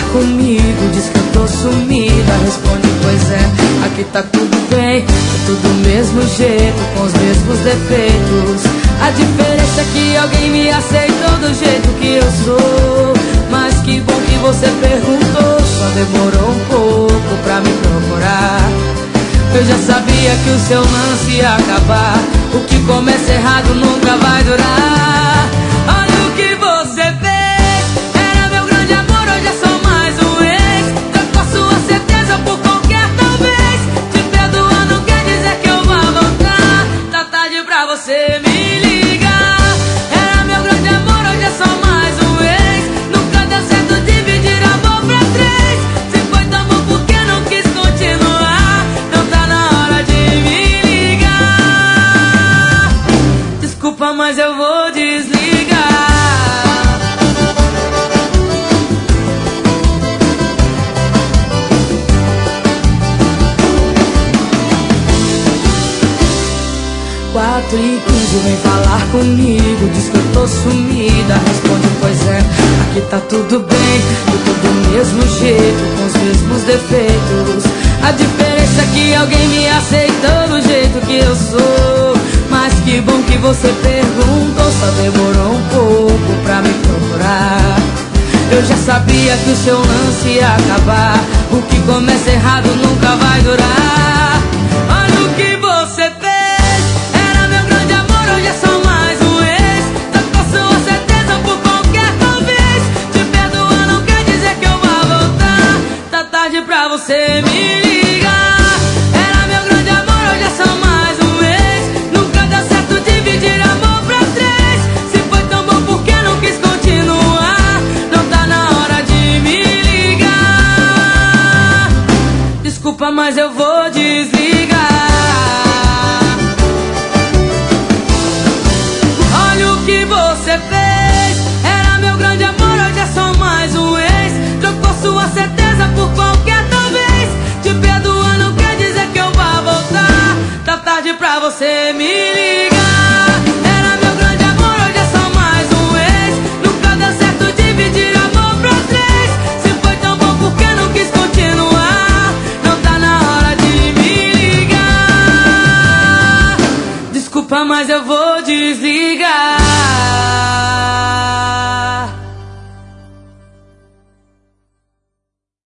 comigo, diz que eu tô sumida. Responde, pois é, aqui tá tudo bem, tá tudo do mesmo jeito, com os mesmos defeitos. A diferença é que alguém me aceitou do jeito que eu sou. Mas que bom que você perguntou, só demorou um pouco pra me procurar. Eu já sabia que o seu lance ia acabar, o que começa errado nunca vai durar. Olha o que você fez, era meu grande amor, hoje é só mais um ex. Trocou sua certeza por qualquer talvez. Te perdoar não quer dizer que eu vá voltar. Tá tarde pra você me ligar. Era meu grande amor, hoje é só mais um ex. Nunca deu certo dividir amor pra três. Se foi tão bom porque não quis continuar. Não tá na hora de me ligar. Desculpa, mas eu vou desligar. Quatro e 15 vem falar comigo, diz que eu tô sumida. Responde, pois é, aqui tá tudo bem, eu tô do mesmo jeito, com os mesmos defeitos. A diferença é que alguém me aceitou do jeito que eu sou. Mas que bom que você perguntou, só demorou um pouco pra me procurar. Eu já sabia que o seu lance ia acabar, o que começa errado nunca vai durar. Olha o que você fez, era meu grande amor, hoje é só mais um ex. Trocou sua certeza por qualquer talvez. Te perdoar não quer dizer que eu vá voltar. Tá tarde pra você me ligar. Era meu grande amor, hoje é só mais um ex. Nunca deu certo dividir amor pra três. Se foi tão bom porque não quis continuar. Não tá na hora de me ligar. Desculpa, mas eu vou desligar. Olha o que você fez, era meu grande amor, hoje é só mais um ex. Trocou sua certeza por qualquer talvez. Te perdoar não quer dizer que eu vá voltar. Tá tarde pra você me ligar.